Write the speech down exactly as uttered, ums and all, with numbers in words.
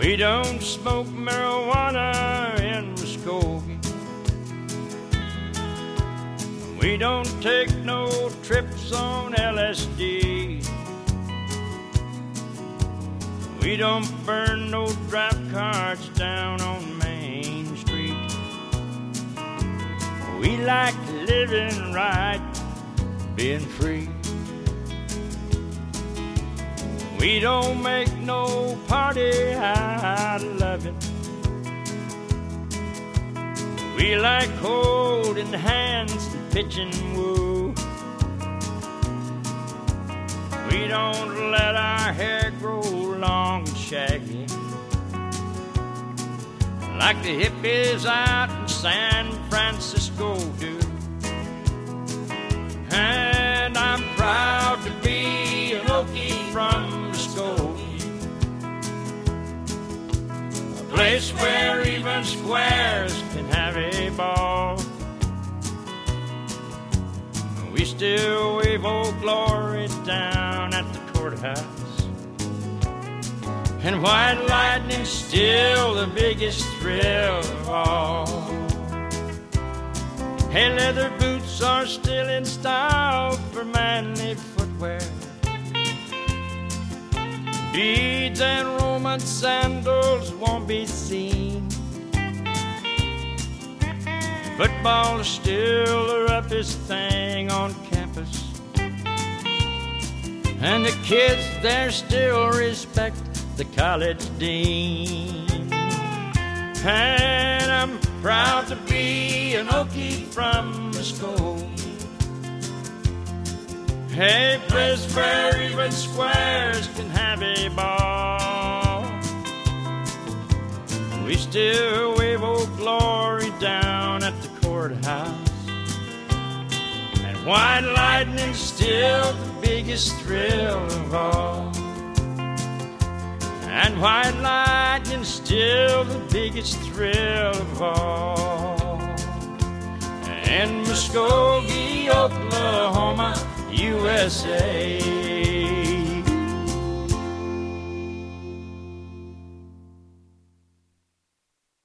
We don't smoke marijuana in Muskogee. We don't take no trips on L S D. We don't burn no draft cards down on Main Street. We like living right, being free. We don't make no party out of loving. We like holding hands and pitching woo. We don't let our hair grow long and shaggy like the hippies out in San Francisco do. And I'm proud to be an Okie from Muskogee, a place where even squares can have a ball. We still wave Old Glory down at the courthouse, and white lightning's still the biggest thrill of all. Hey, leather boots are still in style for manly footwear. Beads and Roman sandals won't be seen. Football is still the roughest thing on campus, and the kids there still respect the college dean. And I'm proud to be an Okie from Muskogee, a place where even squares can have a ball. We still wave Old Glory down at the courthouse, and white lightning's still the biggest thrill of all. And white lightning's still the biggest thrill of all. In Muskogee, Oklahoma, U S A.